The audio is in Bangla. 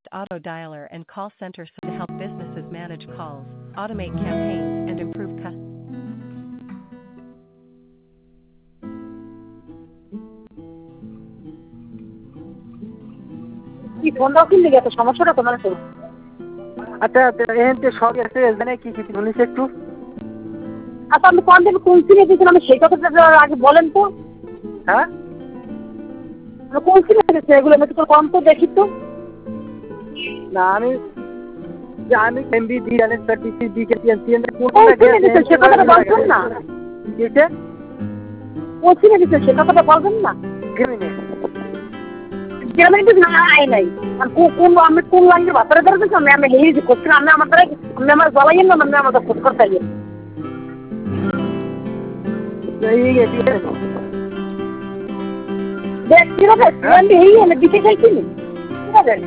auto dialer and call center to help businesses manage calls, automate campaigns, and improve customer. কি ফোন দাও কিনলে গেছে সমস্যাটা কোথায় তো? আচ্ছা এখানে সব আছে মানে কি কি বলিস একটু। আচ্ছা আপনি কোন দিন কোন সিমে দিয়েছেন আমি সেই কথাটা আগে বলেন তো। হ্যাঁ কোন সিমে দিয়েছেন এগুলো আমি তো কম তো দেখি তো। না আমি এমবি দিয়ে আনেন সার্ভিস দিয়ে কোন সিমে দিয়েছেন সে কথাটা বলছেন না। কিসে? কোন সিমে দিয়েছেন সে কথাটা বলবেন না। গ্রামে কিন্তু নাই আর কোন আমি কোন লাইনের বাতারে ধরেছি আমি হেই যে করছি আমি আমার জ্বালাইয়েন না আমি আমাদের খোঁজ করতে গিয়ে দেখ কি হবে আমি হেই আমি দিতে চাইছি না ঠিক আছে।